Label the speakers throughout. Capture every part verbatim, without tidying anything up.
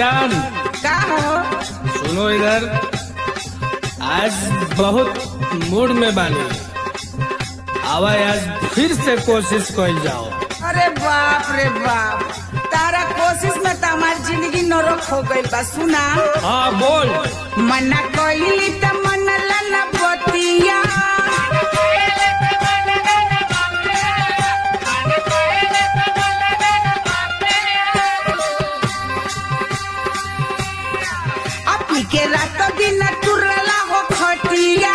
Speaker 1: जान
Speaker 2: का हो?
Speaker 1: सुनो इधर, आज बहुत मूड में बानी। आवा आज फिर से कोशिश कइल जाओ।
Speaker 2: अरे बाप रे बाप, तारा कोशिश में तो हमार जिंदगी नरक हो गइल बा। सुना,
Speaker 1: हाँ बोल।
Speaker 2: मना कइली त मनला न बतिया, अपनी के रात दिन तुरला हो खटिया।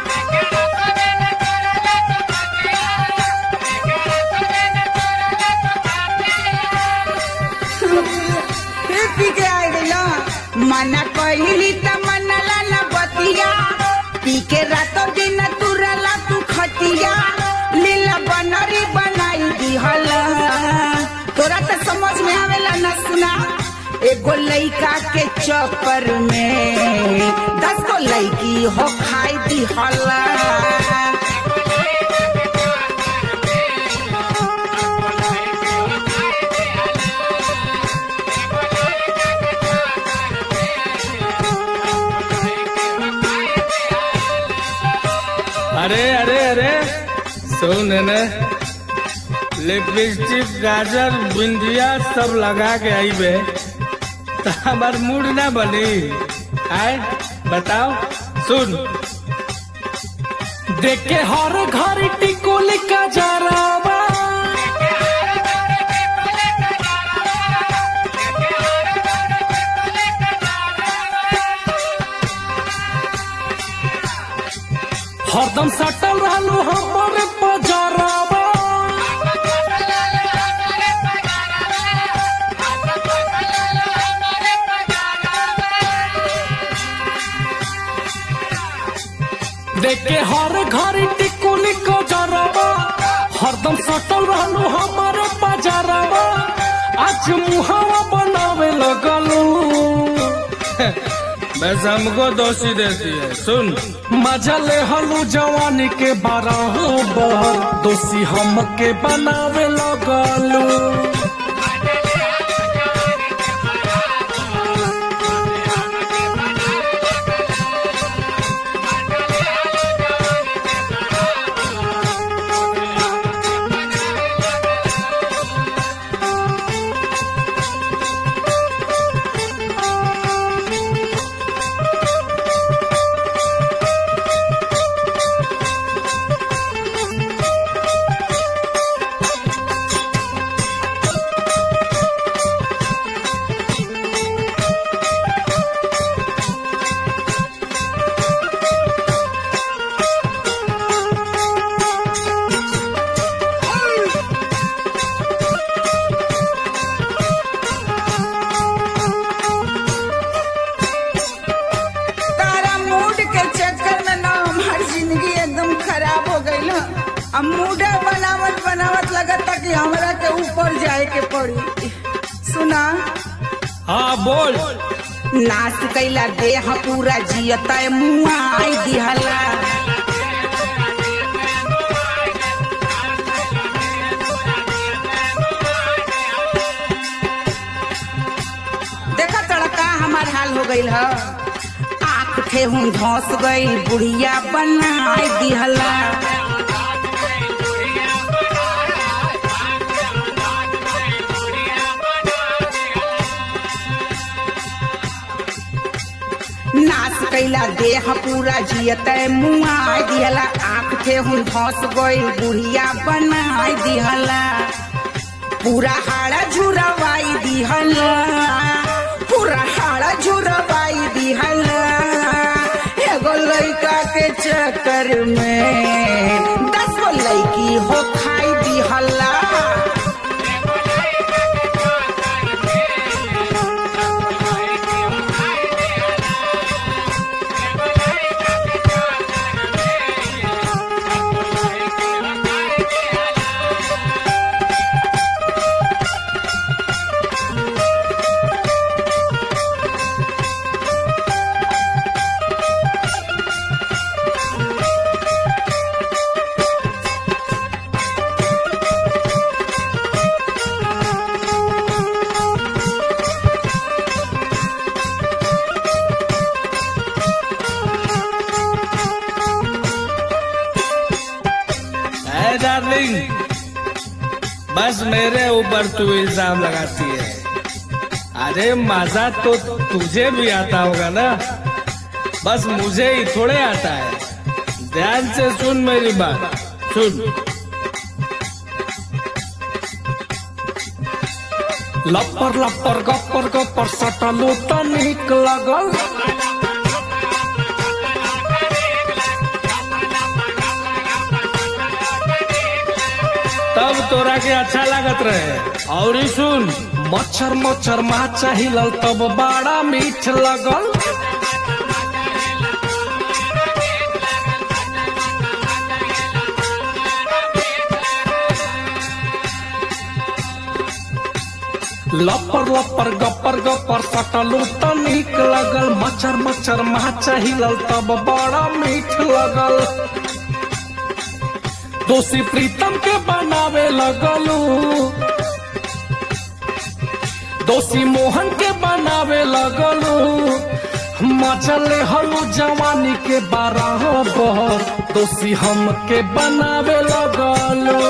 Speaker 2: फिर पी के आ गइला, मना कइली त मनला न बतिया, पी के रात दिन तुरला तू खटिया, लीला बनरी बनाई दिहला। तोरा तो समझ में आवेला न? सुना, एगो लइका के चक्कर में दस गो लइकी हो खाई दिहला।
Speaker 1: अरे अरे अरे सुन ने, लिपस्टिक गाजर बिंदिया सब लगा के आई बे, तो हमार मूड ना बनी। आए बताओ, सुन। देख के हर घर टिकोली का जरावा, हरदम सटल रहलू हमारे पजरावा। देख के हर घर टिकुली को जरावा, हरदम सटल रहलू हमारे पजरावा। आज मुहावा बनावे लगलू, बस हमको दोषी देती है। सुन, मजा ले हलू जवानी के बारह बहर, दोषी हमके बनावे लगलू। अब मूडा बनावत बनावत लगता कि हमरा के ऊपर जाए के पड़ी। सुना, हाँ बोल।
Speaker 2: नाच कैला देह पूरा जियता मुआ आई दिहला। देखा तड़का हमार हाल हो गइल ह, आँख थे हूँ धौस गई, बुढ़िया बनाई दिहला। नाच कैला देह पूरा जियत मुआ दिहला, आँख थे हूँ धौस गई, बुढ़िया बनाई दिहला। पूरा हाड़ा झुरवाई दिहला, पूरा हाड़ा झुरवाई दिहला। एगो लइका के चक्कर में दस गो लइकी हो खाई दिहला।
Speaker 1: डार्लिंग, बस मेरे ऊपर तू इल्जाम लगाती है। अरे मजा तो तुझे भी आता होगा ना, बस मुझे ही थोड़े आता है। ध्यान से सुन मेरी बात, सुन। लपर लपर गपर गपर सटलू तो निक लगल, तब तोरा के अच्छा लागत रहे। और ही सुन, मच्छर मच्छर माचा हिलल तब बड़ा मीठ लगल। लपर लपर गपर गपर सटलू तो निक लगल, मच्छर मच्छर माचा हिलल तब बड़ा मीठ लगल। दोषी प्रीतम के बनावे लगलू, दोषी मोहन के बनावे लगलू। मचले हलू जवानी के बारह बहर, दोषी हम के बनावे लगलू।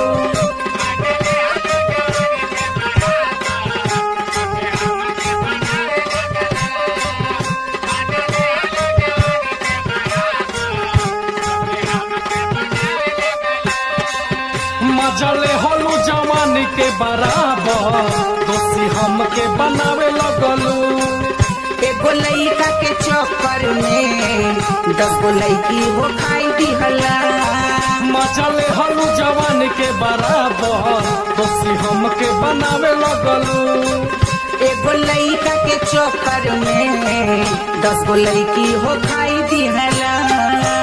Speaker 1: मचले हलू जवानी के बराबर, दोषी हम के बनावे लगलू।
Speaker 2: एगो लइका के चक्कर में दस गो लइकी हो खाई दिहला।
Speaker 1: मचले हलू जवानी के बराबर, दोषी हम के बनावे लगलू।
Speaker 2: एगो लइका के चक्कर में दस गो लइकी हो खाई दिहला।